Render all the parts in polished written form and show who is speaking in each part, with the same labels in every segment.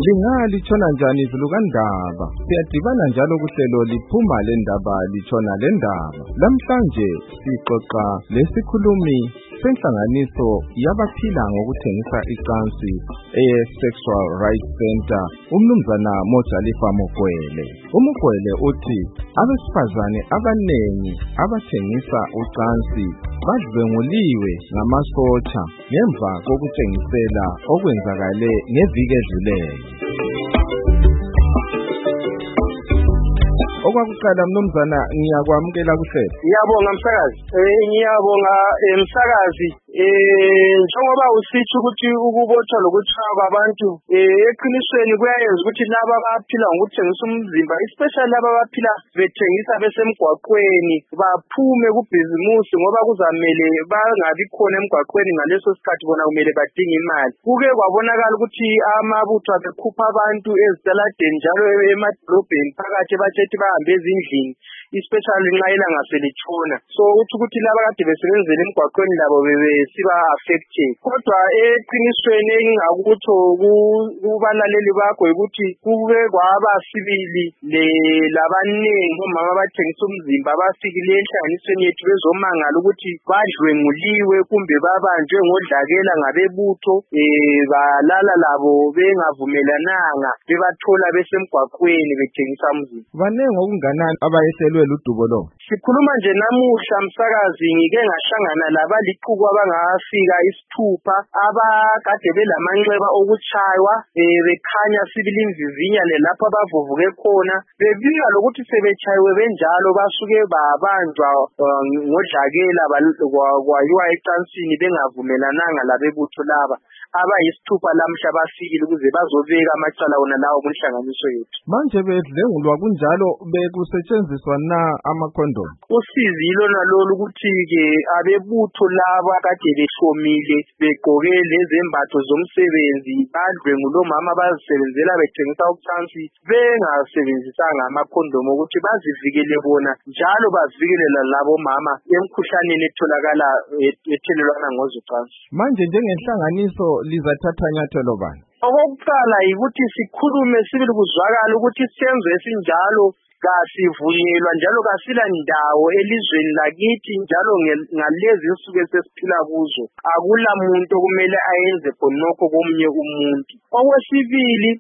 Speaker 1: Lingalitshona njani izulukandaba? Siyadibana njalo kuhlelo liphuma lendaba litshona lendaba. Lamhlanje sixoxa lesikhulumi senhlanganiso yabaphila ngokuthengisa icansi Sexual Rights Center, umnumzana Mojalifa Mogwele. Umugwele uthi abesifazane abanengi abathengisa ucansi badlwenguliwe ngamasotsha ngemva kokutshengisela okwenzakale ngeviki edluleyo. Okwakuqala mnumzana ngiyakwamukela kuhlelo.
Speaker 2: Ngiyabonga msakazi. Ngiyabonga msakazi. Njengoba usitsho ukuthi ukubotshwa lokuthwa kwabantu eqinisweni kuyayenza ukuthi laba abaphila ngokuthengisa umzimba, especially laba abaphila bethengisa besemgwaqweni, baphume kubhizimusi ngoba kuzamele bangabi khona emgwaqweni ngaleso sikhathi bona kumele badinge imali. Kuke kwabonakala ukuthi amabutho abekhupha abantu ezitaladeni njalo emadolobheni phakathi bathethi bahambe ezindlini, especially nxa ilanga selitshona. So uthi ukuthi laba kade besebenzela emgwaqweni labo siba affected. Kodwa eqinisweni engingakutsho kubalaleli bakho ukuthi kube kwaba sibili labanengi omama abathengisa umzimba abafikile enhlanganisweni yethu bezomangala ukuthi badlwenguliwe kumbe babanjwe ngodlakela ngabebutho, balala labo bengavumelananga, bebathola besemgwaqweni bethengisa umzimba.
Speaker 1: Banengi okunganani abayehlelwe ludubo lo?
Speaker 2: Sikhuluma nje namuhla msakazi, ngike ngahlangana labalixuku abangafika 6 abakade belamanxeba okutshaywa, bekhanya sibili imvivinya lapho abavuvuke khona, bebika lokuthi sebechayiwe benjalo basuke babanjwa ngodlakela kwayiwa ecansini bengavumelananga labebutho laba. Abayisithupha lamhla bafikile ukuze bazobeka amacala wona lawo kunhlanganiso yethu.
Speaker 1: Manje bedlengulwa kunjalo bekusetshenziswa na amakhondomu?
Speaker 2: Usizi lona lolu ukuthi-ke abebutho laba kade behlomile begqoke lezembatho zomsebenzi badlwengula omama bazisebenzela bethengisa ucansi bengasebenzisanga amakhondomu ukuthi bazivikele bona njalo bazivikele labo mama emkhuhlaneni etholakala ethelelwana ngozocansi.
Speaker 1: Manje njengenhlanganiso lizathatha nyathelo bani?
Speaker 2: Okokuqala yikuthi sikhulume sibili kuzwakala ukuthi senzo esinjalo kasivunyelwa njalo kasila ndawo elizweni lakithi, njalo ngalezi insuku esesiphila kuzo akula muntu okumele ayenze khonokho komunye umuntu. Okwesibili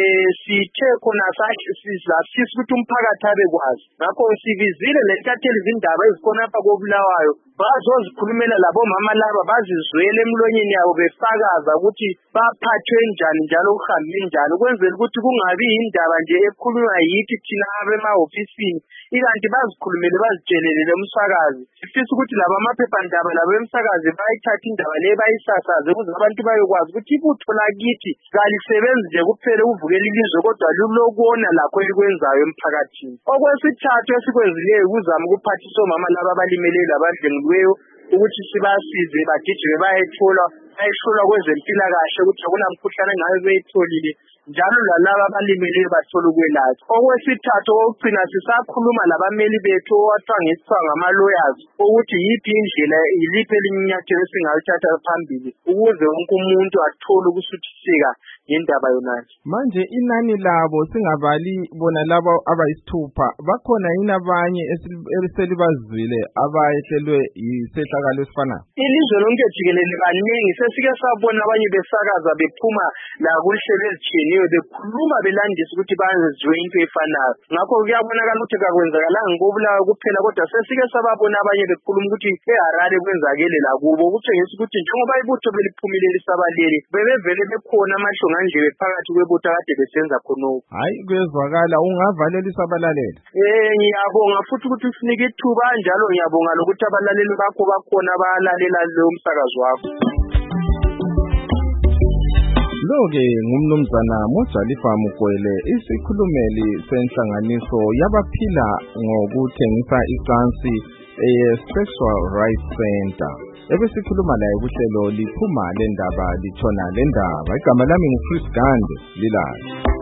Speaker 2: sithe khona sasifisa ukuthi umphakathi abekwazi, ngakho sibizile lentatheli izindaba ezikhona apha koBulawayo bazozikhulumela labo mama laba bazizwele emlonyeni yabo befakaza ukuthi baphathwe njani njalo kuhambe njani, ukwenzela ukuthi kungabi indaba nje ekhulunywa yithi thina abemahofisini, ikanti bazikhulumele bazitshelele umsakazi. Sifisa ukuthi laba amaphephandaba labo emsakazi bayithatha indaba le bayisasaze ukuze abantu bayokwazi ukuthi ibutho lakithi kalisebenzi nje kuphela ukuvukela ilizwe kodwa lilokona lakho elikwenzayo emphakathini. Okwesithathu esikwenzileyo ukuzama ukuphathisa omama laba abalimele labadlenguliweyo ukuthi sibasize bagijime bayehlolwa kwezempilakahle ukuthi akunamkhuhlane ngayo beyitholile, njalo lalaba abalimeleyo bathola ukwelatshwa. Okwesithathu okugcina sisakhuluma labameli bethu owathwa ngama-lawyers ukuthi yiphi indlela, yiliphi elinye inyathelo esingalithatha phambili ukuze wonke umuntu athole ukusuthiseka ngendaba yonale.
Speaker 1: Manje inani labo singabali bona labo abayisithupha, bakhona yini abanye eselibazwile abayehlelwe yisehlakalo esifanayo?
Speaker 2: Ilizwe lonke jikelele baningi, sesike sabona abanye besakaza bephuma la kuhlelo ezitshiyeneyo bekhuluma belandisa ukuthi banziwe into efanayo. Ngakho kuyabonakala ukuthi kakwenzakalanga ngoBulawayo kuphela, kodwa sesike sababona abanye bekhuluma ukuthi eHarare kwenzakele lakubo, ukutshengisa ukuthi njengoba ibutho beliphumile lisabalele bebevele bekhona amahlonga nje phakathi kwebutho kade besenza khonokho.
Speaker 1: Hayi kuyezwakala, ungavalelisa abalaleli.
Speaker 2: Ngiyabonga futhi ukuthi usinike ithuba njalo ngiyabonga lokuthi abalaleli bakho bakhona abalalela lo msakazo wakho.
Speaker 1: Lo-ke ngumnumzana Mojalifa Mogwele, isikhulumeli senhlanganiso yabaphila ngokuthengisa icansi Sexual Rights Center. Ebesikhuluma laye kuhlelo liphuma lendaba litshona lendaba. Igama lami nguChris Gande, lilazi.